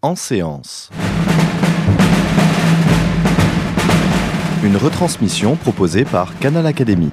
En séance. Une retransmission proposée par Canal Académie.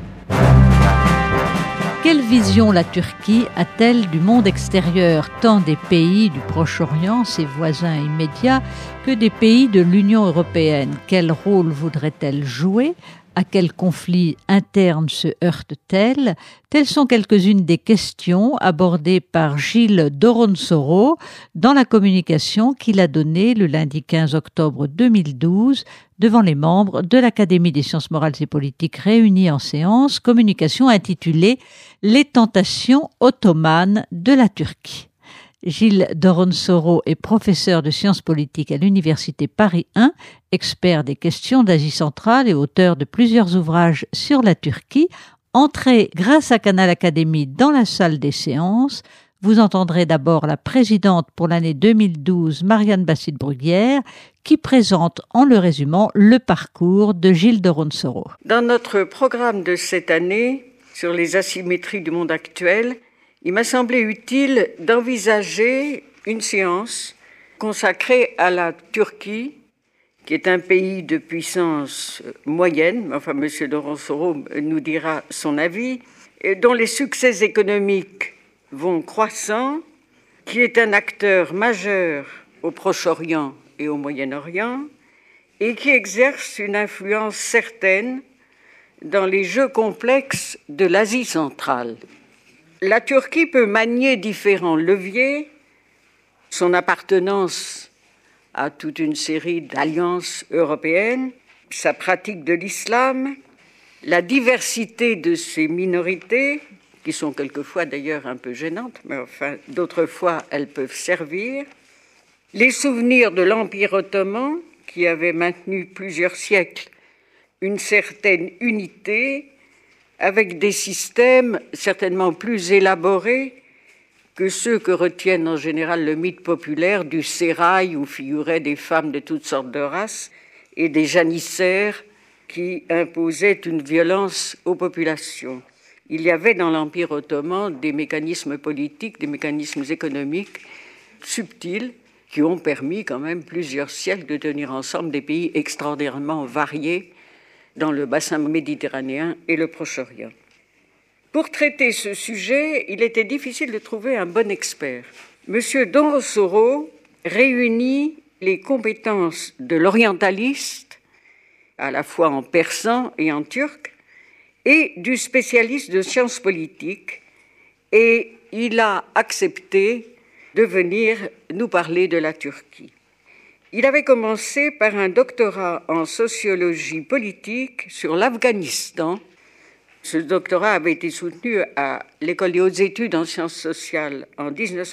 Quelle vision la Turquie a-t-elle du monde extérieur, tant des pays du Proche-Orient, ses voisins immédiats, que des pays de l'Union européenne? Quel rôle voudrait-elle jouer? À quel conflit interne se heurte-t-elle? Telles sont quelques-unes des questions abordées par Gilles Doronsoro dans la communication qu'il a donnée le lundi 15 octobre 2012 devant les membres de l'Académie des sciences morales et politiques réunis en séance, communication intitulée « Les tentations ottomanes de la Turquie ». Gilles Doronsoro est professeur de sciences politiques à l'Université Paris 1, expert des questions d'Asie centrale et auteur de plusieurs ouvrages sur la Turquie. Entré grâce à Canal Académie dans la salle des séances, vous entendrez d'abord la présidente pour l'année 2012, Marianne Bastide-Bruguière, qui présente en le résumant le parcours de Gilles Doronsoro. Dans notre programme de cette année sur les asymétries du monde actuel, il m'a semblé utile d'envisager une séance consacrée à la Turquie, qui est un pays de puissance moyenne, enfin M. Doronsoro nous dira son avis, et dont les succès économiques vont croissant, qui est un acteur majeur au Proche-Orient et au Moyen-Orient, et qui exerce une influence certaine dans les jeux complexes de l'Asie centrale. La Turquie peut manier différents leviers, son appartenance à toute une série d'alliances européennes, sa pratique de l'islam, la diversité de ses minorités, qui sont quelquefois d'ailleurs un peu gênantes, mais enfin d'autres fois elles peuvent servir, les souvenirs de l'Empire ottoman, qui avait maintenu plusieurs siècles une certaine unité, avec des systèmes certainement plus élaborés que ceux que retiennent en général le mythe populaire du sérail où figuraient des femmes de toutes sortes de races et des janissaires qui imposaient une violence aux populations. Il y avait dans l'Empire ottoman des mécanismes politiques, des mécanismes économiques subtils qui ont permis quand même plusieurs siècles de tenir ensemble des pays extraordinairement variés dans le bassin méditerranéen et le Proche-Orient. Pour traiter ce sujet, il était difficile de trouver un bon expert. M. Doronsoro réunit les compétences de l'orientaliste, à la fois en persan et en turc, et du spécialiste de sciences politiques, et il a accepté de venir nous parler de la Turquie. Il avait commencé par un doctorat en sociologie politique sur l'Afghanistan. Ce doctorat avait été soutenu à l'École des hautes études en sciences sociales en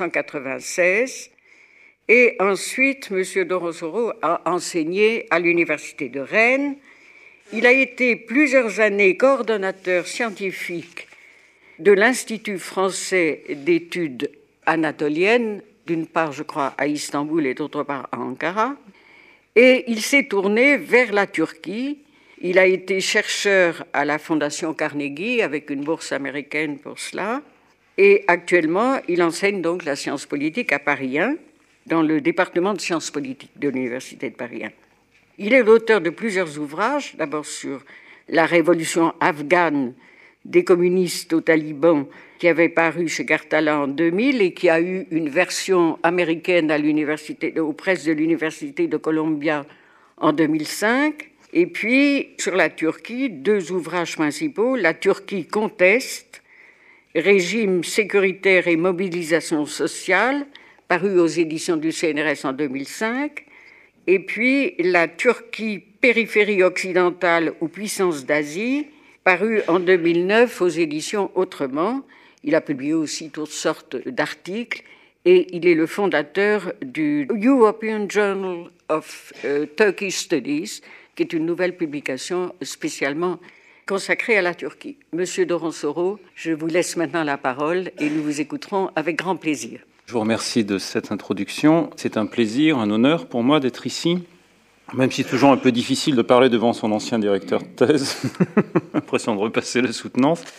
1996 et ensuite M. Doronsoro a enseigné à l'Université de Rennes. Il a été plusieurs années coordonnateur scientifique de l'Institut français d'études anatoliennes, d'une part, je crois, à Istanbul et d'autre part à Ankara. Et il s'est tourné vers la Turquie. Il a été chercheur à la Fondation Carnegie avec une bourse américaine pour cela. Et actuellement, il enseigne donc la science politique à Paris 1, dans le département de sciences politiques de l'Université de Paris 1. Il est l'auteur de plusieurs ouvrages, d'abord sur la révolution afghane des communistes aux talibans, qui avait paru chez Karthala en 2000 et qui a eu une version américaine aux presses de l'Université de Columbia en 2005. Et puis, sur la Turquie, deux ouvrages principaux, La Turquie conteste, régime sécuritaire et mobilisation sociale, paru aux éditions du CNRS en 2005, et puis La Turquie, périphérie occidentale ou puissance d'Asie, paru en 2009 aux éditions Autrement. Il a publié aussi toutes sortes d'articles et il est le fondateur du European Journal of Turkish Studies, qui est une nouvelle publication spécialement consacrée à la Turquie. Monsieur Doronsoro, je vous laisse maintenant la parole et nous vous écouterons avec grand plaisir. Je vous remercie de cette introduction. C'est un plaisir, un honneur pour moi d'être ici. Même si c'est toujours un peu difficile de parler devant son ancien directeur de thèse, l'impression de repasser la soutenance.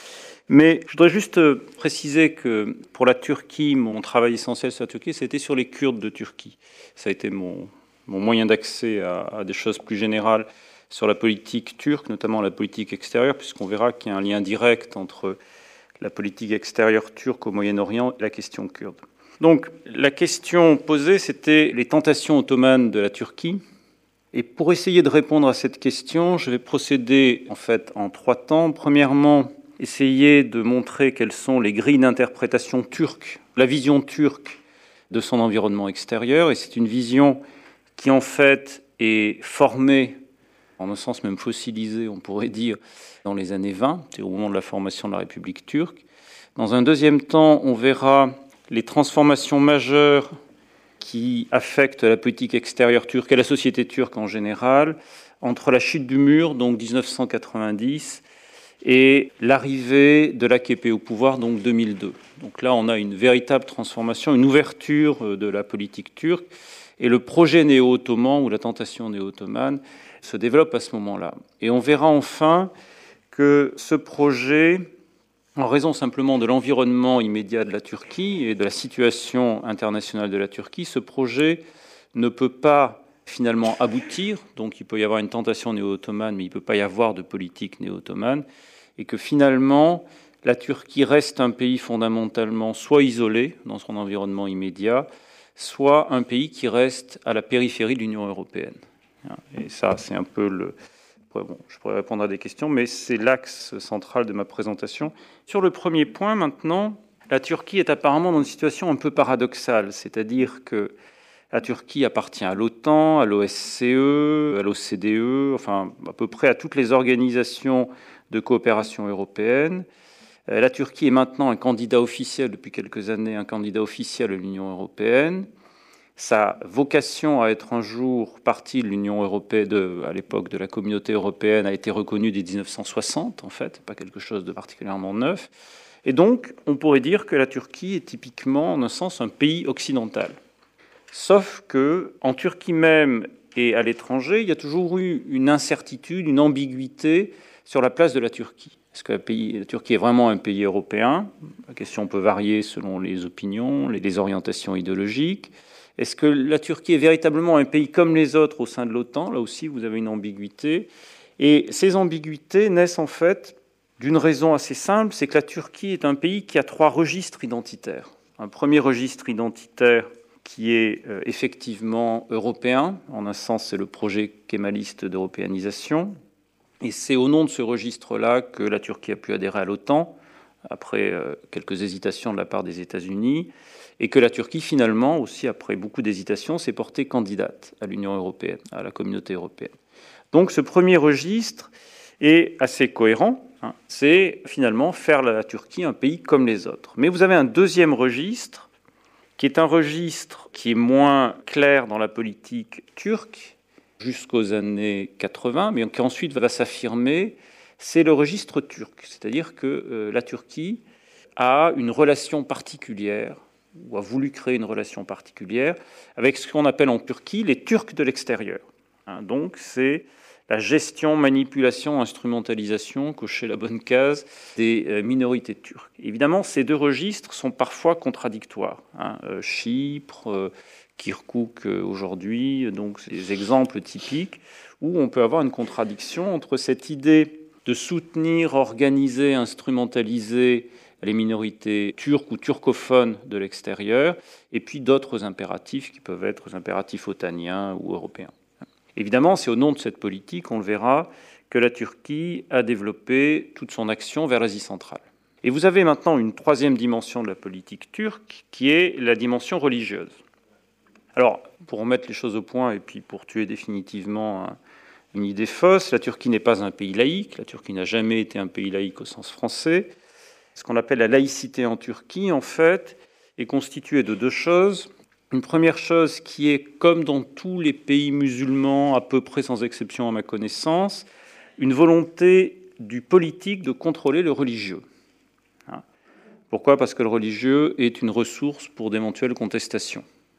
Mais je voudrais juste préciser que pour la Turquie, mon travail essentiel sur la Turquie, c'était sur les Kurdes de Turquie. Ça a été mon moyen d'accès à des choses plus générales sur la politique turque, notamment la politique extérieure, puisqu'on verra qu'il y a un lien direct entre la politique extérieure turque au Moyen-Orient et la question kurde. Donc la question posée, c'était les tentations ottomanes de la Turquie. Et pour essayer de répondre à cette question, je vais procéder en fait en 3 temps. Premièrement, essayer de montrer quelles sont les grilles d'interprétation turques, la vision turque de son environnement extérieur. Et c'est une vision qui en fait est formée, en un sens même fossilisée, on pourrait dire, dans les années 20, c'est au moment de la formation de la République turque. Dans un deuxième temps, on verra les transformations majeures qui affectent la politique extérieure turque et la société turque en général, entre la chute du mur, donc 1990, et l'arrivée de l'AKP au pouvoir, donc 2002. Donc là, on a une véritable transformation, une ouverture de la politique turque, et le projet néo-ottoman, ou la tentation néo-ottomane, se développe à ce moment-là. Et on verra enfin que ce projet, en raison simplement de l'environnement immédiat de la Turquie et de la situation internationale de la Turquie, ce projet ne peut pas finalement aboutir. Donc il peut y avoir une tentation néo-ottomane, mais il ne peut pas y avoir de politique néo-ottomane. Et que finalement, la Turquie reste un pays fondamentalement soit isolé dans son environnement immédiat, soit un pays qui reste à la périphérie de l'Union européenne. Et ça, c'est un peu le... Bon, je pourrais répondre à des questions, mais c'est l'axe central de ma présentation. Sur le premier point, maintenant, la Turquie est apparemment dans une situation un peu paradoxale, c'est-à-dire que la Turquie appartient à l'OTAN, à l'OSCE, à l'OCDE, enfin à peu près à toutes les organisations de coopération européenne. La Turquie est maintenant un candidat officiel, depuis quelques années, un candidat officiel à l'Union européenne. Sa vocation à être un jour partie de l'Union européenne, à l'époque de la Communauté européenne, a été reconnue dès 1960, en fait, pas quelque chose de particulièrement neuf. Et donc, on pourrait dire que la Turquie est typiquement, en un sens, un pays occidental. Sauf que, en Turquie même et à l'étranger, il y a toujours eu une incertitude, une ambiguïté sur la place de la Turquie. Est-ce que la Turquie est vraiment un pays européen ? La question peut varier selon les opinions, les orientations idéologiques. Est-ce que la Turquie est véritablement un pays comme les autres au sein de l'OTAN ? Là aussi, vous avez une ambiguïté. Et ces ambiguïtés naissent en fait d'une raison assez simple, c'est que la Turquie est un pays qui a 3 registres identitaires. Un premier registre identitaire qui est effectivement européen, en un sens c'est le projet kémaliste d'européanisation, et c'est au nom de ce registre-là que la Turquie a pu adhérer à l'OTAN, après quelques hésitations de la part des États-Unis, et que la Turquie, finalement, aussi après beaucoup d'hésitations, s'est portée candidate à l'Union européenne, à la Communauté européenne. Donc ce premier registre est assez cohérent, c'est finalement faire la Turquie un pays comme les autres. Mais vous avez un deuxième registre, qui est un registre qui est moins clair dans la politique turque, jusqu'aux années 80, mais qui ensuite va s'affirmer, c'est le registre turc. C'est-à-dire que la Turquie a une relation particulière, ou a voulu créer une relation particulière, avec ce qu'on appelle en Turquie les Turcs de l'extérieur. Donc c'est la gestion, manipulation, instrumentalisation, cocher la bonne case, des minorités turques. Évidemment, ces 2 registres sont parfois contradictoires. Chypre, Kirkouk aujourd'hui, donc c'est des exemples typiques où on peut avoir une contradiction entre cette idée de soutenir, organiser, instrumentaliser les minorités turques ou turcophones de l'extérieur, et puis d'autres impératifs qui peuvent être des impératifs otaniens ou européens. Évidemment, c'est au nom de cette politique, on le verra, que la Turquie a développé toute son action vers l'Asie centrale. Et vous avez maintenant une 3e dimension de la politique turque, qui est la dimension religieuse. Alors, pour remettre les choses au point et puis pour tuer définitivement une idée fausse, la Turquie n'est pas un pays laïque, la Turquie n'a jamais été un pays laïque au sens français. Ce qu'on appelle la laïcité en Turquie, en fait, est constituée de 2 choses. Une première chose qui est, comme dans tous les pays musulmans, à peu près sans exception à ma connaissance, une volonté du politique de contrôler le religieux. Pourquoi ? Parce que le religieux est une ressource pour d'éventuelles contestations.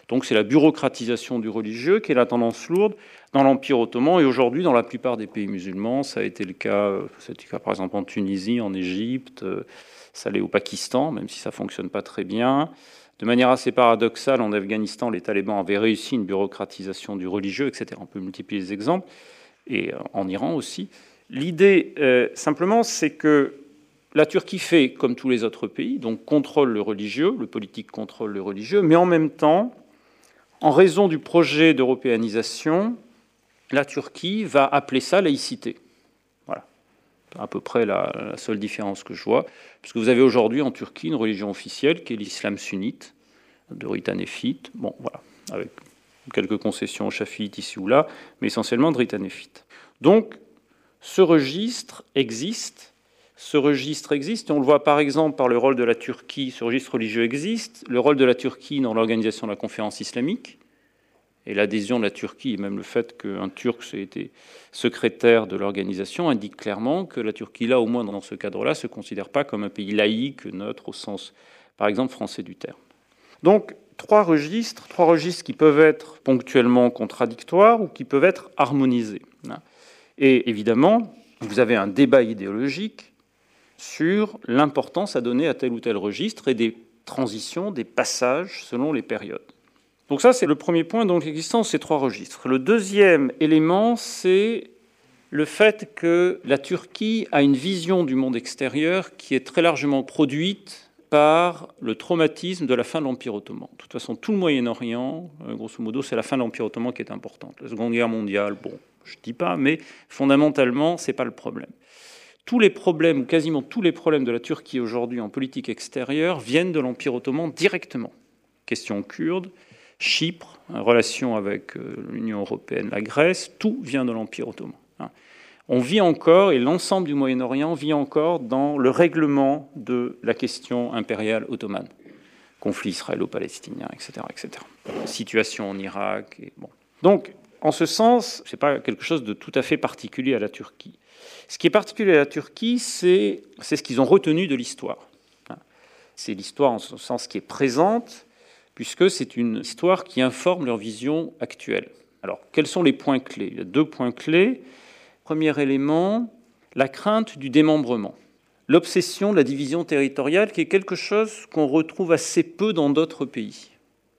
Donc c'est la bureaucratisation du religieux qui est la tendance lourde dans l'Empire ottoman et aujourd'hui dans la plupart des pays musulmans. Ça a été le cas, par exemple en Tunisie, en Égypte, ça l'est au Pakistan, même si ça ne fonctionne pas très bien. De manière assez paradoxale, en Afghanistan, les talibans avaient réussi une bureaucratisation du religieux, etc. On peut multiplier les exemples, et en Iran aussi. L'idée, simplement, c'est que la Turquie fait comme tous les autres pays, donc contrôle le religieux, le politique contrôle le religieux, mais en même temps, en raison du projet d'européanisation, la Turquie va appeler ça laïcité. Voilà, à peu près la seule différence que je vois, puisque vous avez aujourd'hui en Turquie une religion officielle qui est l'islam sunnite, de rite hanéfite, bon voilà, avec quelques concessions chafiites ici ou là, mais essentiellement de rite hanéfite. Donc, ce registre existe, et on le voit par exemple par le rôle de la Turquie, ce registre religieux existe, le rôle de la Turquie dans l'organisation de la conférence islamique, et l'adhésion de la Turquie, et même le fait qu'un Turc ait été secrétaire de l'organisation, indique clairement que la Turquie, là, au moins dans ce cadre-là, ne se considère pas comme un pays laïque, neutre, au sens, par exemple, français du terme. Donc, trois registres qui peuvent être ponctuellement contradictoires ou qui peuvent être harmonisés. Et évidemment, vous avez un débat idéologique sur l'importance à donner à tel ou tel registre et des transitions, des passages selon les périodes. Donc ça, c'est le premier point, donc l'existence de ces trois registres. Le deuxième élément, c'est le fait que la Turquie a une vision du monde extérieur qui est très largement produite par le traumatisme de la fin de l'Empire ottoman. De toute façon, tout le Moyen-Orient, grosso modo, c'est la fin de l'Empire ottoman qui est importante. La Seconde Guerre mondiale, bon, je ne dis pas, mais fondamentalement, ce n'est pas le problème. Tous les problèmes, ou quasiment tous les problèmes de la Turquie aujourd'hui en politique extérieure viennent de l'Empire ottoman directement. Question kurde, Chypre, relation avec l'Union européenne, la Grèce, tout vient de l'Empire ottoman. On vit encore, et l'ensemble du Moyen-Orient vit encore dans le règlement de la question impériale ottomane. Conflit israélo-palestinien, etc., etc. Situation en Irak. Et bon. Donc, en ce sens, ce n'est pas quelque chose de tout à fait particulier à la Turquie. Ce qui est particulier à la Turquie, c'est ce qu'ils ont retenu de l'histoire. C'est l'histoire en ce sens qui est présente, puisque c'est une histoire qui informe leur vision actuelle. Alors, quels sont les points clés ? Il y a deux points clés. Premier élément, la crainte du démembrement. L'obsession de la division territoriale, qui est quelque chose qu'on retrouve assez peu dans d'autres pays.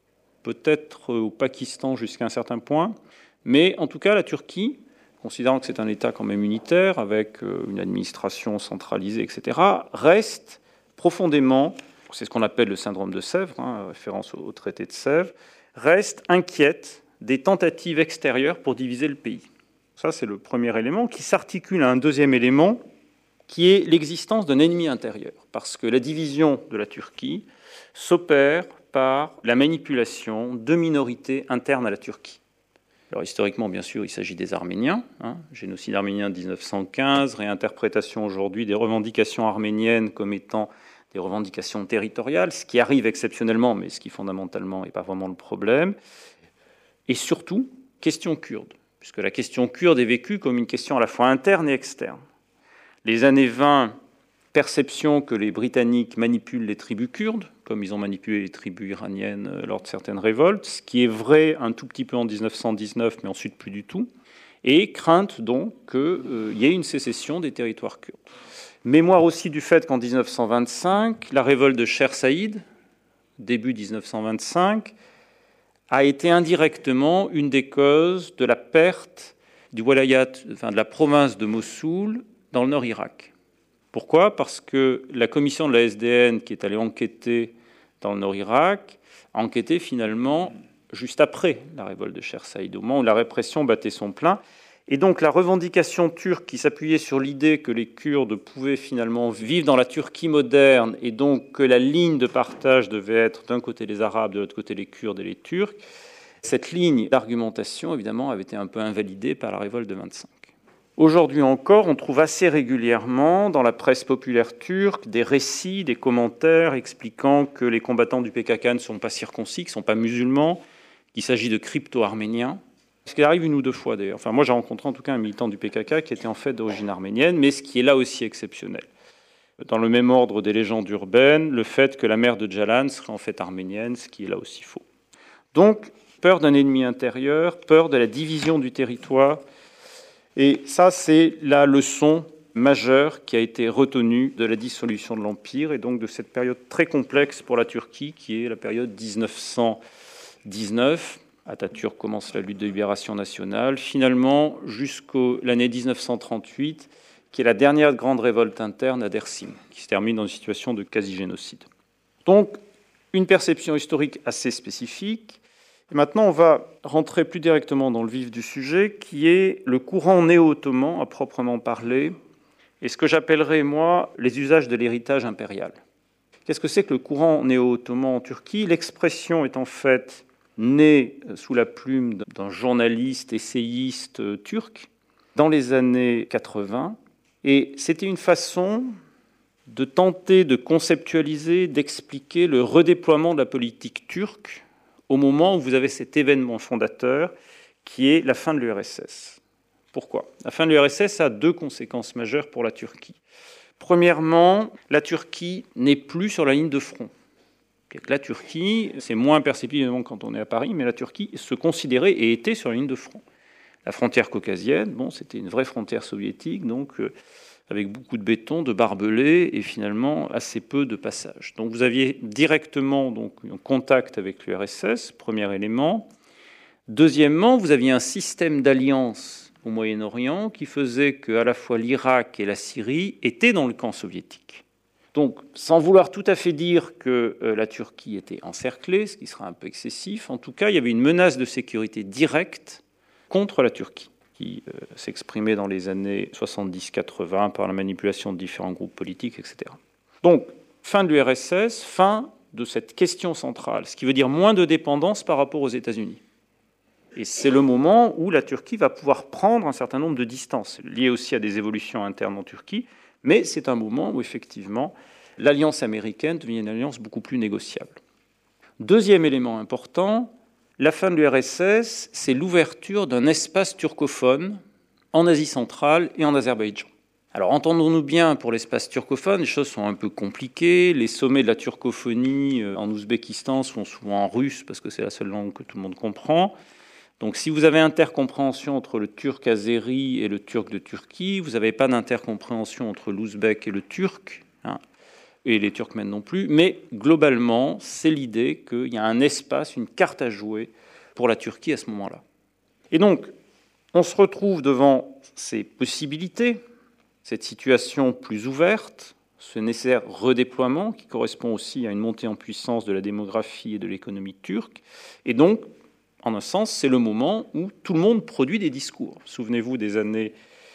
Peut-être au Pakistan jusqu'à un certain point, mais en tout cas, la Turquie, considérant que c'est un État quand même unitaire, avec une administration centralisée, etc., reste profondément, c'est ce qu'on appelle le syndrome de Sèvres, référence au traité de Sèvres, reste inquiète des tentatives extérieures pour diviser le pays. Ça, c'est le premier élément qui s'articule à un deuxième élément, qui est l'existence d'un ennemi intérieur. Parce que la division de la Turquie s'opère par la manipulation de minorités internes à la Turquie. Alors historiquement, bien sûr, il s'agit des Arméniens, génocide arménien de 1915, réinterprétation aujourd'hui des revendications arméniennes comme étant des revendications territoriales, ce qui arrive exceptionnellement, mais ce qui fondamentalement n'est pas vraiment le problème. Et surtout, question kurde, puisque la question kurde est vécue comme une question à la fois interne et externe. Les années 20, perception que les Britanniques manipulent les tribus kurdes, comme ils ont manipulé les tribus iraniennes lors de certaines révoltes, ce qui est vrai un tout petit peu en 1919, mais ensuite plus du tout, et crainte donc qu'il y ait une sécession des territoires kurdes. Mémoire aussi du fait qu'en 1925, la révolte de Sher Saïd, début 1925, a été indirectement une des causes de la perte du Walayat, de la province de Mossoul, dans le nord Irak. Pourquoi ? Parce que la commission de la SDN qui est allée enquêter dans le nord Irak a enquêté finalement juste après la révolte de Sher Saïd, au moment où la répression battait son plein. Et donc la revendication turque qui s'appuyait sur l'idée que les Kurdes pouvaient finalement vivre dans la Turquie moderne et donc que la ligne de partage devait être d'un côté les Arabes, de l'autre côté les Kurdes et les Turcs, cette ligne d'argumentation évidemment avait été un peu invalidée par la révolte de 25. Aujourd'hui encore, on trouve assez régulièrement dans la presse populaire turque des récits, des commentaires expliquant que les combattants du PKK ne sont pas circoncis, qu'ils ne sont pas musulmans, qu'il s'agit de crypto-arméniens. Ce qui arrive une ou deux fois d'ailleurs. Enfin, moi j'ai rencontré en tout cas un militant du PKK qui était en fait d'origine arménienne, mais ce qui est là aussi exceptionnel. Dans le même ordre des légendes urbaines, le fait que la mère de Djalan serait en fait arménienne, ce qui est là aussi faux. Donc, peur d'un ennemi intérieur, peur de la division du territoire. Et ça, c'est la leçon majeure qui a été retenue de la dissolution de l'Empire et donc de cette période très complexe pour la Turquie, qui est la période 1919. Atatürk commence la lutte de libération nationale, finalement jusqu'à l'année 1938, qui est la dernière grande révolte interne à Dersim, qui se termine dans une situation de quasi-génocide. Donc, une perception historique assez spécifique. Et maintenant, on va rentrer plus directement dans le vif du sujet, qui est le courant néo-ottoman à proprement parler, et ce que j'appellerais, moi, les usages de l'héritage impérial. Qu'est-ce que c'est que le courant néo-ottoman en Turquie ? L'expression est en fait née sous la plume d'un journaliste, essayiste turc, dans les années 80, et c'était une façon de tenter de conceptualiser, d'expliquer le redéploiement de la politique turque au moment où vous avez cet événement fondateur qui est la fin de l'URSS. Pourquoi ? La fin de l'URSS a deux conséquences majeures pour la Turquie. Premièrement, la Turquie n'est plus sur la ligne de front. La Turquie, c'est moins perceptible quand on est à Paris, mais la Turquie se considérait et était sur la ligne de front. La frontière caucasienne, c'était une vraie frontière soviétique, donc avec beaucoup de béton, de barbelés et finalement assez peu de passages. Donc vous aviez directement un contact avec l'URSS, premier élément. Deuxièmement, vous aviez un système d'alliance au Moyen-Orient qui faisait qu'à la fois l'Irak et la Syrie étaient dans le camp soviétique. Donc, sans vouloir tout à fait dire que la Turquie était encerclée, ce qui sera un peu excessif, en tout cas, il y avait une menace de sécurité directe contre la Turquie, qui s'exprimait dans les années 70-80 par la manipulation de différents groupes politiques, etc. Donc, fin de l'URSS, fin de cette question centrale, ce qui veut dire moins de dépendance par rapport aux États-Unis. Et c'est le moment où la Turquie va pouvoir prendre un certain nombre de distances, liées aussi à des évolutions internes en Turquie, mais c'est un moment où, effectivement, l'alliance américaine devient une alliance beaucoup plus négociable. Deuxième élément important, la fin de l'URSS, c'est l'ouverture d'un espace turcophone en Asie centrale et en Azerbaïdjan. Alors, entendons-nous bien, pour l'espace turcophone, les choses sont un peu compliquées. Les sommets de la turcophonie en Ouzbékistan sont souvent en russe, parce que c'est la seule langue que tout le monde comprend. Donc, si vous avez intercompréhension entre le turc azéri et le turc de Turquie, vous n'avez pas d'intercompréhension entre l'ouzbek et le turc, et les turkmènes non plus. Mais globalement, c'est l'idée qu'il y a un espace, une carte à jouer pour la Turquie à ce moment-là. Et donc, on se retrouve devant ces possibilités, cette situation plus ouverte, ce nécessaire redéploiement qui correspond aussi à une montée en puissance de la démographie et de l'économie turque. Et donc, en un sens, c'est le moment où tout le monde produit des discours. Souvenez-vous des années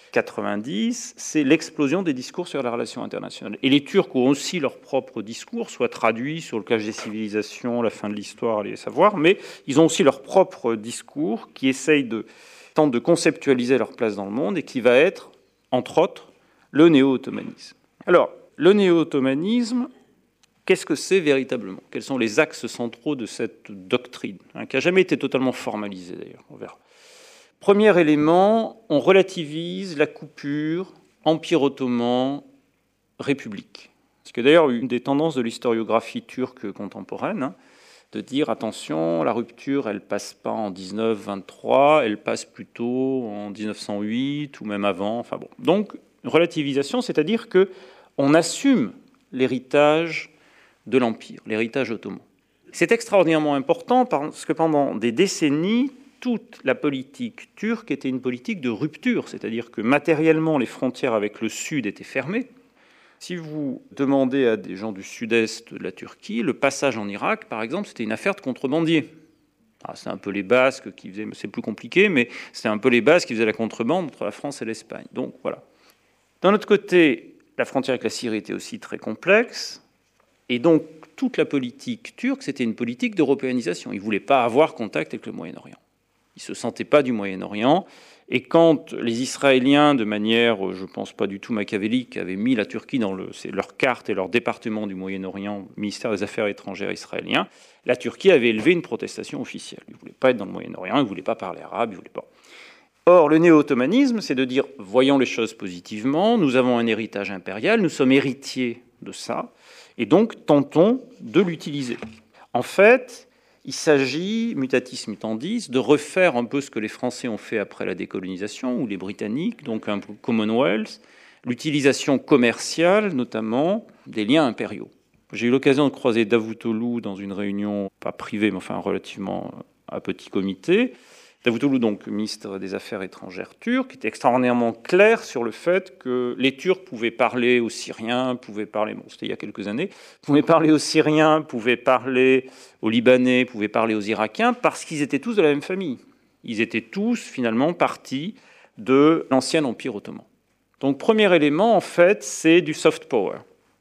90, c'est l'explosion des discours sur la relation internationale. Et les Turcs ont aussi leurs propres discours, soit traduits sur le clash des civilisations, la fin de l'histoire, les savoirs, mais ils ont aussi leur propre discours qui tentent de conceptualiser leur place dans le monde et qui va être, entre autres, le néo-ottomanisme. Alors, le néo-ottomanisme, qu'est-ce que c'est véritablement ? Quels sont les axes centraux de cette doctrine, qui n'a jamais été totalement formalisée d'ailleurs, on verra. Premier élément, on relativise la coupure Empire ottoman, République. Ce qui est d'ailleurs une des tendances de l'historiographie turque contemporaine, de dire attention, la rupture, elle passe pas en 1923, elle passe plutôt en 1908 ou même avant. Enfin bon. Donc, relativisation, c'est-à-dire qu'on assume l'héritage de l'Empire, l'héritage ottoman. C'est extraordinairement important parce que pendant des décennies, toute la politique turque était une politique de rupture, c'est-à-dire que matériellement, les frontières avec le Sud étaient fermées. Si vous demandez à des gens du sud-est de la Turquie, le passage en Irak, par exemple, c'était une affaire de contrebandiers. C'est un peu les Basques qui faisaient, c'est plus compliqué, mais c'était un peu les Basques qui faisaient la contrebande entre la France et l'Espagne. Donc voilà. D'un autre côté, la frontière avec la Syrie était aussi très complexe, et donc toute la politique turque, c'était une politique d'européanisation. Ils ne voulaient pas avoir contact avec le Moyen-Orient. Ils ne se sentaient pas du Moyen-Orient. Et quand les Israéliens, de manière, je ne pense pas du tout machiavélique, avaient mis la Turquie dans leur carte et leur département du Moyen-Orient, ministère des Affaires étrangères israélien, la Turquie avait élevé une protestation officielle. Ils ne voulaient pas être dans le Moyen-Orient, ils ne voulaient pas parler arabe, ils ne voulaient pas. Or, le néo-ottomanisme, c'est de dire, voyons les choses positivement, nous avons un héritage impérial, nous sommes héritiers de ça, et donc tentons de l'utiliser. En fait, Il s'agit, mutatis mutandis, de refaire un peu ce que les Français ont fait après la décolonisation, ou les Britanniques, donc un peu Commonwealth, l'utilisation commerciale, notamment, des liens impériaux. J'ai eu l'occasion de croiser Davutoglu dans une réunion, pas privée, mais enfin relativement à petit comité. Davutoglu, donc ministre des Affaires étrangères turc, était extraordinairement clair sur le fait que les Turcs pouvaient parler aux Syriens, pouvaient parler, bon, c'était il y a quelques années, pouvaient parler aux Syriens, pouvaient parler aux Libanais, pouvaient parler aux Irakiens, parce qu'ils étaient tous de la même famille. Ils étaient tous, finalement, partis de l'ancien Empire ottoman. Donc, premier élément, en fait, c'est du soft power.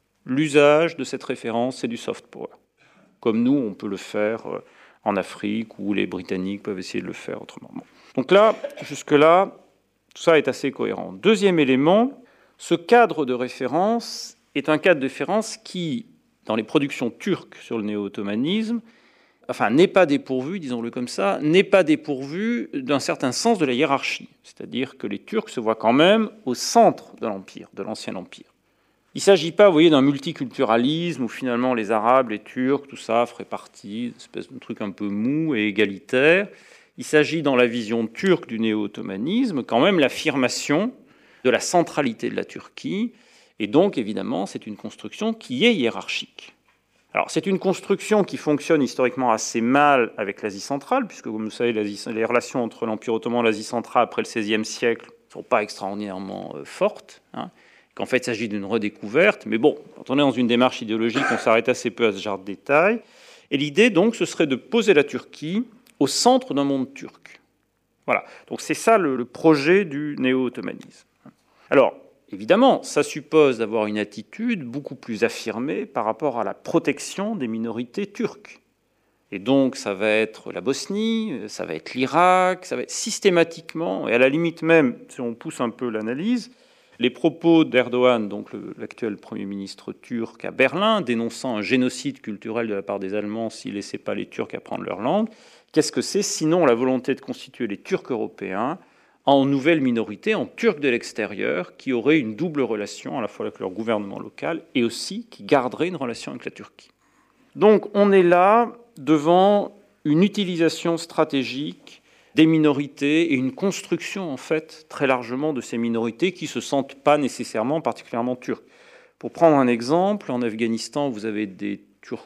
L'usage de cette référence, c'est du soft power. Comme nous, on peut le faire en Afrique, où les Britanniques peuvent essayer de le faire autrement. Bon. Donc là, jusque-là, tout ça est assez cohérent. Deuxième élément, ce cadre de référence est un cadre de référence qui, dans les productions turques sur le néo-ottomanisme, n'est pas dépourvu, disons-le comme ça, n'est pas dépourvu d'un certain sens de la hiérarchie. C'est-à-dire que les Turcs se voient quand même au centre de l'Empire, de l'ancien Empire. Il ne s'agit pas, vous voyez, d'un multiculturalisme où finalement les Arabes, les Turcs, tout ça ferait partie d'une espèce de truc un peu mou et égalitaire. Il s'agit, dans la vision turque du néo-ottomanisme, quand même l'affirmation de la centralité de la Turquie. Et donc, évidemment, c'est une construction qui est hiérarchique. Alors, c'est une construction qui fonctionne historiquement assez mal avec l'Asie centrale, puisque, comme vous savez, les relations entre l'Empire ottoman et l'Asie centrale après le XVIe siècle ne sont pas extraordinairement fortes, qu'en fait, il s'agit d'une redécouverte. Mais bon, quand on est dans une démarche idéologique, on s'arrête assez peu à ce genre de détails. Et l'idée, donc, ce serait de poser la Turquie au centre d'un monde turc. Voilà. Donc, c'est ça le projet du néo-ottomanisme. Alors, évidemment, ça suppose d'avoir une attitude beaucoup plus affirmée par rapport à la protection des minorités turques. Et donc, ça va être la Bosnie, ça va être l'Irak, ça va être systématiquement, et à la limite même, si on pousse un peu l'analyse, les propos d'Erdogan, donc l'actuel Premier ministre turc à Berlin, dénonçant un génocide culturel de la part des Allemands s'ils ne laissaient pas les Turcs apprendre leur langue, qu'est-ce que c'est sinon la volonté de constituer les Turcs européens en nouvelle minorité, en Turcs de l'extérieur, qui auraient une double relation à la fois avec leur gouvernement local et aussi qui garderaient une relation avec la Turquie. Donc on est là devant une utilisation stratégique des minorités et une construction, en fait, très largement de ces minorités qui ne se sentent pas nécessairement particulièrement turques. Pour prendre un exemple, en Afghanistan, vous avez des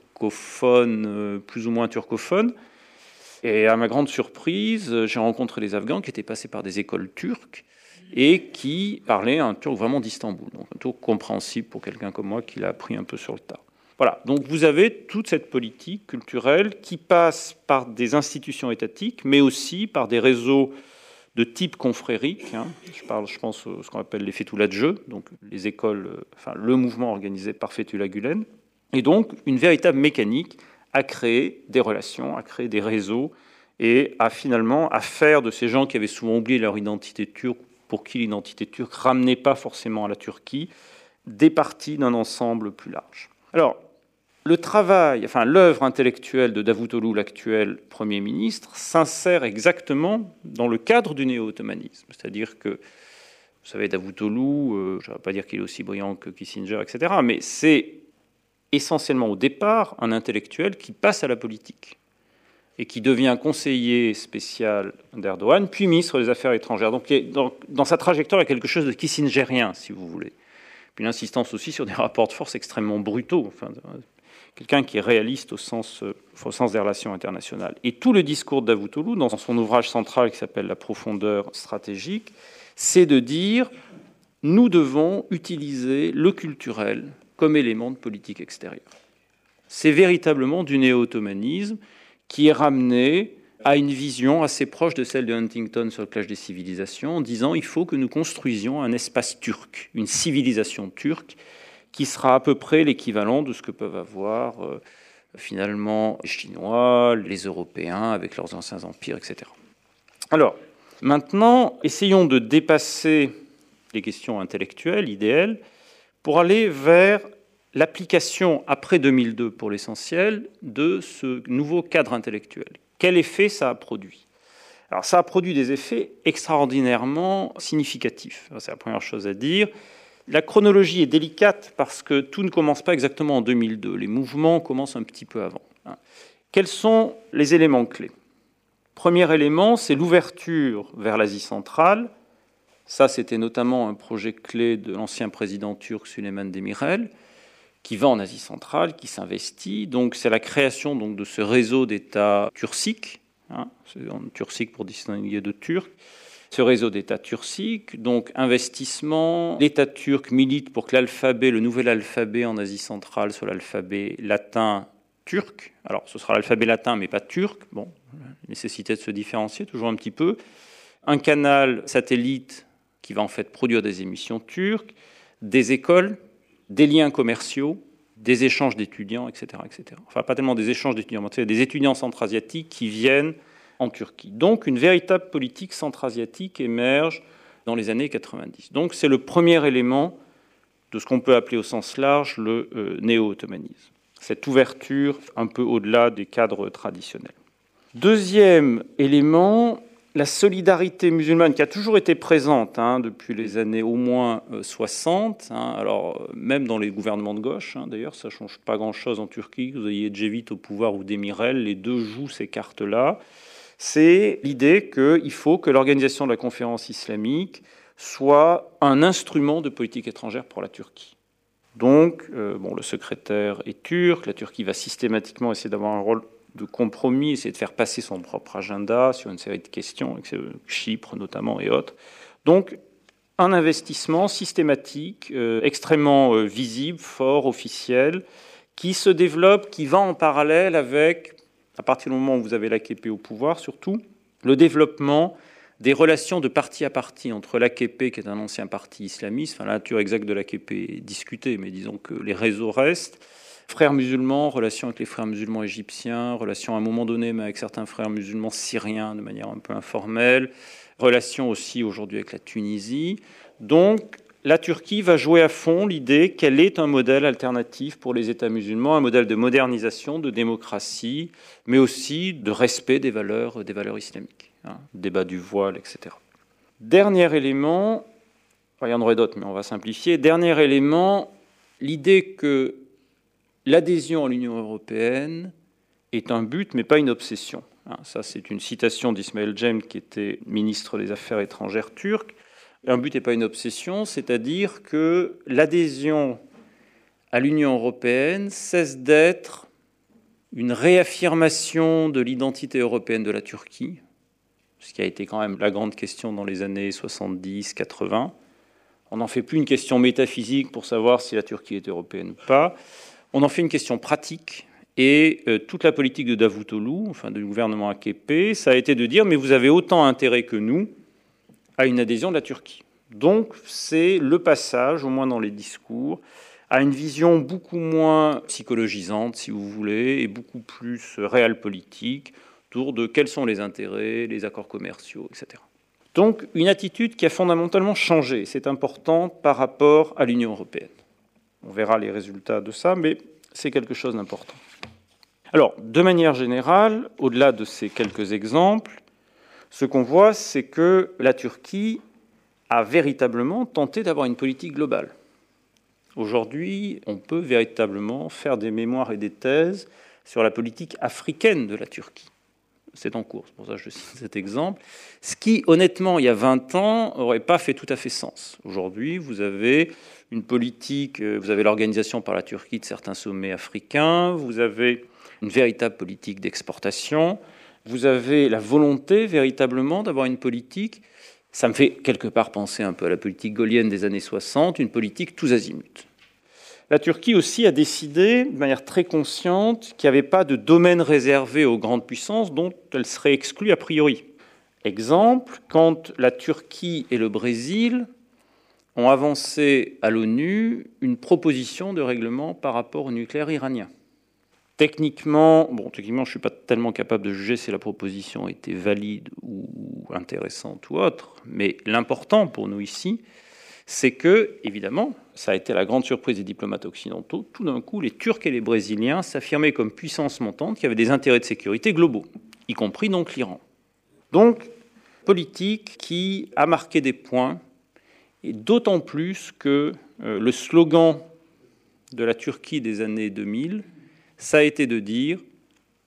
turcophones, plus ou moins turcophones, et à ma grande surprise, j'ai rencontré des Afghans qui étaient passés par des écoles turques et qui parlaient un turc vraiment d'Istanbul, donc un turc compréhensible pour quelqu'un comme moi qui l'a appris un peu sur le tas. Voilà, donc vous avez toute cette politique culturelle qui passe par des institutions étatiques, mais aussi par des réseaux de type confrérique. Je pense à ce qu'on appelle les Fethullah Gülen, donc les écoles, le mouvement organisé par Fethullah Gülen, et donc une véritable mécanique à créer des relations, à créer des réseaux, et à faire de ces gens qui avaient souvent oublié leur identité turque, pour qui l'identité turque ne ramenait pas forcément à la Turquie, des parties d'un ensemble plus large. Alors, l'œuvre intellectuelle de Davutoglu, l'actuel Premier ministre, s'insère exactement dans le cadre du néo-ottomanisme. C'est-à-dire que, vous savez, Davutoglu, je ne vais pas dire qu'il est aussi brillant que Kissinger, etc., mais c'est essentiellement au départ un intellectuel qui passe à la politique et qui devient conseiller spécial d'Erdogan, puis ministre des Affaires étrangères. Donc dans sa trajectoire, il y a quelque chose de kissingerien, si vous voulez. Puis l'insistance aussi sur des rapports de force extrêmement brutaux, quelqu'un qui est réaliste au sens des relations internationales. Et tout le discours de Davutoglu, dans son ouvrage central qui s'appelle « La profondeur stratégique », c'est de dire « nous devons utiliser le culturel comme élément de politique extérieure ». C'est véritablement du néo-ottomanisme qui est ramené à une vision assez proche de celle de Huntington sur le clash des civilisations, en disant il faut que nous construisions un espace turc, une civilisation turque, qui sera à peu près l'équivalent de ce que peuvent avoir finalement les Chinois, les Européens avec leurs anciens empires, etc. Alors, maintenant, essayons de dépasser les questions intellectuelles, idéales, pour aller vers l'application après 2002 pour l'essentiel de ce nouveau cadre intellectuel. Quel effet ça a produit ? Alors ça a produit des effets extraordinairement significatifs. C'est la première chose à dire. La chronologie est délicate parce que tout ne commence pas exactement en 2002. Les mouvements commencent un petit peu avant. Quels sont les éléments clés ? Premier élément, c'est l'ouverture vers l'Asie centrale. Ça, c'était notamment un projet clé de l'ancien président turc Süleyman Demirel, qui va en Asie centrale, qui s'investit. Donc, c'est la création de ce réseau d'États turciques, c'est en turcique pour distinguer de turc, ce réseau d'États turciques, donc investissement. L'État turc milite pour que le nouvel alphabet en Asie centrale soit l'alphabet latin turc. Alors, ce sera l'alphabet latin, mais pas turc. Bon, nécessité de se différencier, toujours un petit peu. Un canal satellite qui va en fait produire des émissions turques, des écoles, des liens commerciaux, des échanges d'étudiants, etc., etc. Enfin, pas tellement des échanges d'étudiants, mais des étudiants centra-asiatiques qui viennent en Turquie. Donc, une véritable politique centra-asiatique émerge dans les années 90. Donc, c'est le premier élément de ce qu'on peut appeler au sens large le néo-ottomanisme. Cette ouverture un peu au-delà des cadres traditionnels. Deuxième élément, la solidarité musulmane qui a toujours été présente depuis les années au moins 60. Alors, même dans les gouvernements de gauche, d'ailleurs, ça ne change pas grand-chose en Turquie. Que vous ayez Ecevit au pouvoir ou Demirel, les deux jouent ces cartes-là. C'est l'idée qu'il faut que l'organisation de la conférence islamique soit un instrument de politique étrangère pour la Turquie. Donc, le secrétaire est turc, la Turquie va systématiquement essayer d'avoir un rôle de compromis, essayer de faire passer son propre agenda sur une série de questions, Chypre notamment et autres. Donc, un investissement systématique, extrêmement visible, fort, officiel, qui se développe, qui va en parallèle avec, à partir du moment où vous avez l'AKP au pouvoir surtout, le développement des relations de parti à parti entre l'AKP, qui est un ancien parti islamiste, la nature exacte de l'AKP est discutée, mais disons que les réseaux restent, frères musulmans, relations avec les frères musulmans égyptiens, relations à un moment donné mais avec certains frères musulmans syriens de manière un peu informelle, relations aussi aujourd'hui avec la Tunisie. Donc la Turquie va jouer à fond l'idée qu'elle est un modèle alternatif pour les États musulmans, un modèle de modernisation, de démocratie, mais aussi de respect des valeurs islamiques, débat du voile, etc. Dernier élément, il y en aurait d'autres mais on va simplifier, dernier élément, l'idée que l'adhésion à l'Union européenne est un but, mais pas une obsession. Ça, c'est une citation d'Ismail Cem, qui était ministre des Affaires étrangères turc. Un but n'est pas une obsession, c'est-à-dire que l'adhésion à l'Union européenne cesse d'être une réaffirmation de l'identité européenne de la Turquie, ce qui a été quand même la grande question dans les années 70-80. On n'en fait plus une question métaphysique pour savoir si la Turquie est européenne ou pas. On en fait une question pratique, et toute la politique de Davutoglu, du gouvernement AKP, ça a été de dire « mais vous avez autant intérêt que nous à une adhésion de la Turquie ». Donc c'est le passage, au moins dans les discours, à une vision beaucoup moins psychologisante, si vous voulez, et beaucoup plus réelle politique, autour de quels sont les intérêts, les accords commerciaux, etc. Donc une attitude qui a fondamentalement changé, c'est important par rapport à l'Union européenne. On verra les résultats de ça, mais c'est quelque chose d'important. Alors, de manière générale, au-delà de ces quelques exemples, ce qu'on voit, c'est que la Turquie a véritablement tenté d'avoir une politique globale. Aujourd'hui, on peut véritablement faire des mémoires et des thèses sur la politique africaine de la Turquie. C'est en cours, c'est pour ça que je cite cet exemple. Ce qui, honnêtement, il y a 20 ans, n'aurait pas fait tout à fait sens. Aujourd'hui, vous avez une politique, vous avez l'organisation par la Turquie de certains sommets africains, vous avez une véritable politique d'exportation, vous avez la volonté véritablement d'avoir une politique, ça me fait quelque part penser un peu à la politique gaullienne des années 60, une politique tous azimuts. La Turquie aussi a décidé, de manière très consciente, qu'il n'y avait pas de domaine réservé aux grandes puissances dont elle serait exclue a priori. Exemple, quand la Turquie et le Brésil ont avancé à l'ONU une proposition de règlement par rapport au nucléaire iranien. Techniquement, je ne suis pas tellement capable de juger si la proposition était valide ou intéressante ou autre, mais l'important pour nous ici, c'est que, évidemment, ça a été la grande surprise des diplomates occidentaux, tout d'un coup, les Turcs et les Brésiliens s'affirmaient comme puissance montante qui avaient des intérêts de sécurité globaux, y compris donc l'Iran. Donc, politique qui a marqué des points, et d'autant plus que le slogan de la Turquie des années 2000, ça a été de dire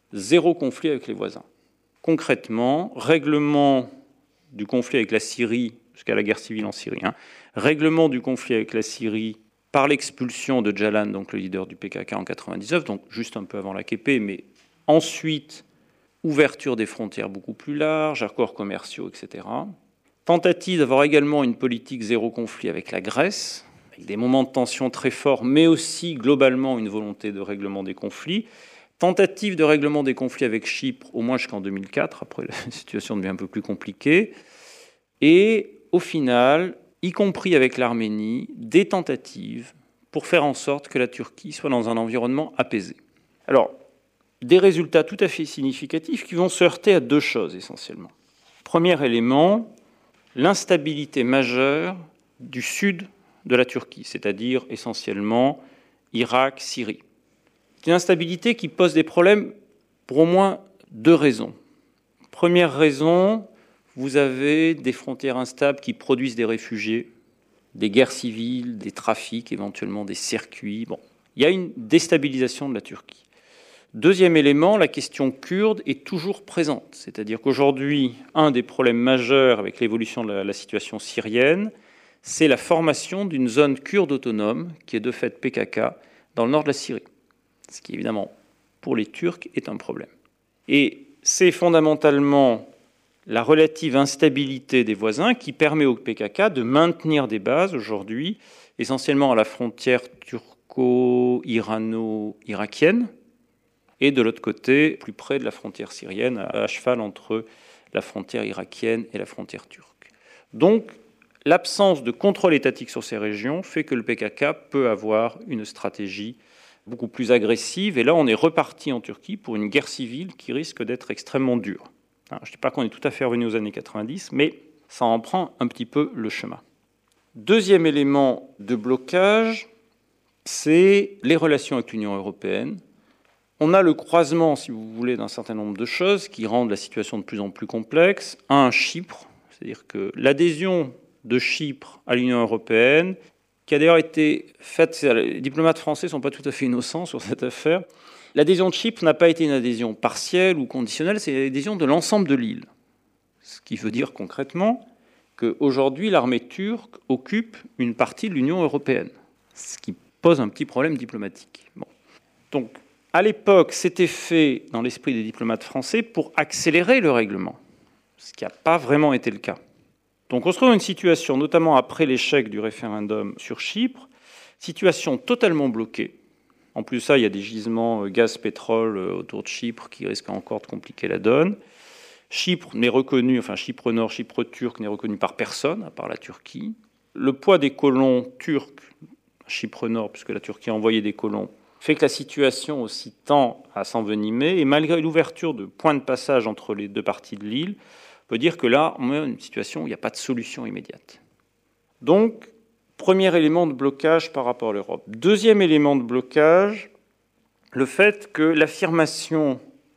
zéro conflit avec les voisins. Concrètement, règlement du conflit avec la Syrie, jusqu'à la guerre civile en Syrie, règlement du conflit avec la Syrie par l'expulsion de Öcalan, donc le leader du PKK en 1999, donc juste un peu avant l'AKP, mais ensuite ouverture des frontières beaucoup plus larges, accords commerciaux, etc. Tentative d'avoir également une politique zéro conflit avec la Grèce, avec des moments de tension très forts, mais aussi globalement une volonté de règlement des conflits. Tentative de règlement des conflits avec Chypre, au moins jusqu'en 2004, après la situation devient un peu plus compliquée. Et au final, y compris avec l'Arménie, des tentatives pour faire en sorte que la Turquie soit dans un environnement apaisé. Alors, des résultats tout à fait significatifs qui vont se heurter à deux choses essentiellement. Premier élément, l'instabilité majeure du sud de la Turquie, c'est-à-dire essentiellement Irak, Syrie. C'est une instabilité qui pose des problèmes pour au moins deux raisons. Première raison, vous avez des frontières instables qui produisent des réfugiés, des guerres civiles, des trafics, éventuellement des circuits. Bon, il y a une déstabilisation de la Turquie. Deuxième élément, la question kurde est toujours présente. C'est-à-dire qu'aujourd'hui, un des problèmes majeurs avec l'évolution de la situation syrienne, c'est la formation d'une zone kurde autonome, qui est de fait PKK, dans le nord de la Syrie. Ce qui, évidemment, pour les Turcs, est un problème. Et c'est fondamentalement la relative instabilité des voisins qui permet au PKK de maintenir des bases aujourd'hui, essentiellement à la frontière turco-irano-irakienne, et de l'autre côté, plus près de la frontière syrienne, à cheval entre la frontière irakienne et la frontière turque. Donc, l'absence de contrôle étatique sur ces régions fait que le PKK peut avoir une stratégie beaucoup plus agressive. Et là, on est reparti en Turquie pour une guerre civile qui risque d'être extrêmement dure. Alors, je ne dis pas qu'on est tout à fait revenu aux années 90, mais ça en prend un petit peu le chemin. Deuxième élément de blocage, c'est les relations avec l'Union européenne. On a le croisement, si vous voulez, d'un certain nombre de choses qui rendent la situation de plus en plus complexe. Un, Chypre, c'est-à-dire que l'adhésion de Chypre à l'Union européenne, qui a d'ailleurs été faite, les diplomates français ne sont pas tout à fait innocents sur cette affaire, l'adhésion de Chypre n'a pas été une adhésion partielle ou conditionnelle, c'est l'adhésion de l'ensemble de l'île. Ce qui veut dire concrètement qu'aujourd'hui, l'armée turque occupe une partie de l'Union européenne, ce qui pose un petit problème diplomatique. Bon. Donc, à l'époque, c'était fait dans l'esprit des diplomates français pour accélérer le règlement, ce qui n'a pas vraiment été le cas. Donc on se retrouve dans une situation, notamment après l'échec du référendum sur Chypre, situation totalement bloquée. En plus de ça, il y a des gisements gaz-pétrole autour de Chypre qui risquent encore de compliquer la donne. Chypre n'est reconnu, enfin Chypre Nord, Chypre turc n'est reconnu par personne, à part la Turquie. Le poids des colons turcs, Chypre Nord, puisque la Turquie a envoyé des colons, fait que la situation aussi tend à s'envenimer. Et malgré l'ouverture de points de passage entre les deux parties de l'île, on peut dire que là, on est dans une situation où il n'y a pas de solution immédiate. Donc, premier élément de blocage par rapport à l'Europe. Deuxième élément de blocage, le fait que l'affirmation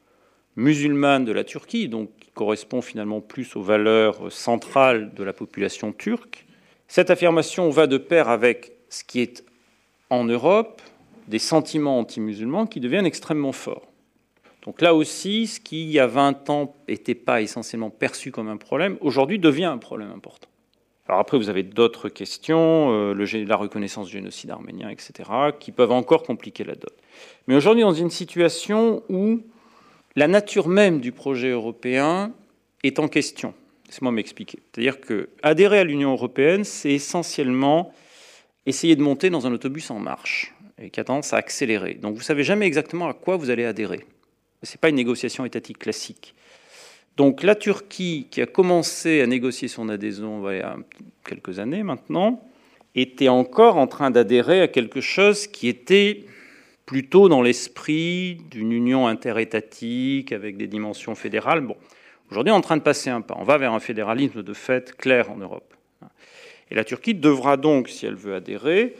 musulmane de la Turquie, donc qui correspond finalement plus aux valeurs centrales de la population turque, cette affirmation va de pair avec ce qui est en Europe, des sentiments anti-musulmans qui deviennent extrêmement forts. Donc là aussi, ce qui, il y a 20 ans, n'était pas essentiellement perçu comme un problème, aujourd'hui devient un problème important. Alors après, vous avez d'autres questions, la reconnaissance du génocide arménien, etc., qui peuvent encore compliquer la donne. Mais aujourd'hui, dans une situation où la nature même du projet européen est en question. Laissez-moi m'expliquer. C'est-à-dire qu'adhérer à l'Union européenne, c'est essentiellement essayer de monter dans un autobus en marche, et qui a tendance à accélérer. Donc vous ne savez jamais exactement à quoi vous allez adhérer. Ce n'est pas une négociation étatique classique. Donc la Turquie, qui a commencé à négocier son adhésion il y a quelques années maintenant, était encore en train d'adhérer à quelque chose qui était plutôt dans l'esprit d'une union interétatique avec des dimensions fédérales. Bon, aujourd'hui, on est en train de passer un pas. On va vers un fédéralisme de fait clair en Europe. Et la Turquie devra donc, si elle veut adhérer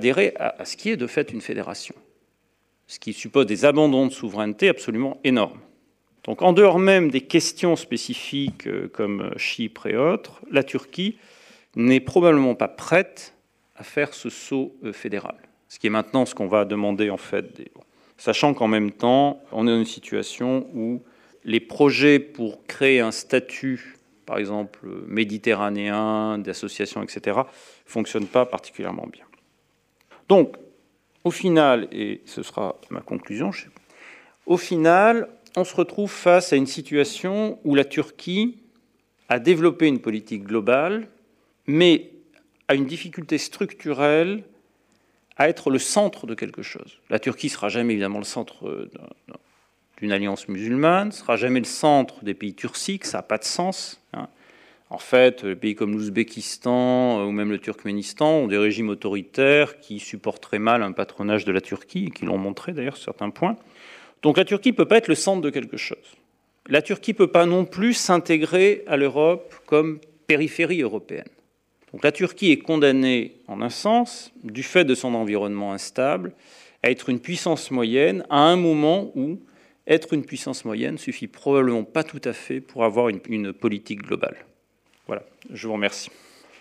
à ce qui est de fait une fédération, ce qui suppose des abandons de souveraineté absolument énormes. Donc en dehors même des questions spécifiques comme Chypre et autres, la Turquie n'est probablement pas prête à faire ce saut fédéral. Ce qui est maintenant ce qu'on va demander en fait. sachant qu'en même temps, on est dans une situation où les projets pour créer un statut, par exemple méditerranéen, d'association, etc., ne fonctionnent pas particulièrement bien. Donc, au final, et ce sera ma conclusion, au final, on se retrouve face à une situation où la Turquie a développé une politique globale, mais a une difficulté structurelle à être le centre de quelque chose. La Turquie ne sera jamais évidemment le centre d'une alliance musulmane, ne sera jamais le centre des pays turciques, ça n'a pas de sens. En fait, les pays comme l'Ouzbékistan ou même le Turkménistan ont des régimes autoritaires qui supporteraient mal un patronage de la Turquie, et qui l'ont montré d'ailleurs sur certains points. Donc la Turquie ne peut pas être le centre de quelque chose. La Turquie ne peut pas non plus s'intégrer à l'Europe comme périphérie européenne. Donc la Turquie est condamnée, en un sens, du fait de son environnement instable, à être une puissance moyenne à un moment où être une puissance moyenne ne suffit probablement pas tout à fait pour avoir une politique globale. Voilà, je vous remercie.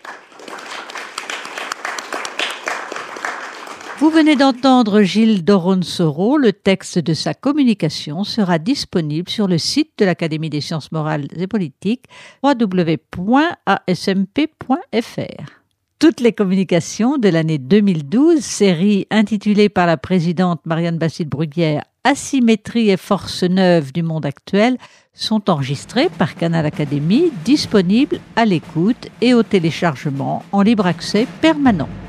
Vous venez d'entendre Gilles Doronsoro. Le texte de sa communication sera disponible sur le site de l'Académie des sciences morales et politiques, www.asmp.fr. Toutes les communications de l'année 2012, série intitulée par la présidente Marianne Bastide-Bruguière « Asymétrie et force neuve du monde actuel », sont enregistrées par Canal Académie, disponibles à l'écoute et au téléchargement en libre accès permanent.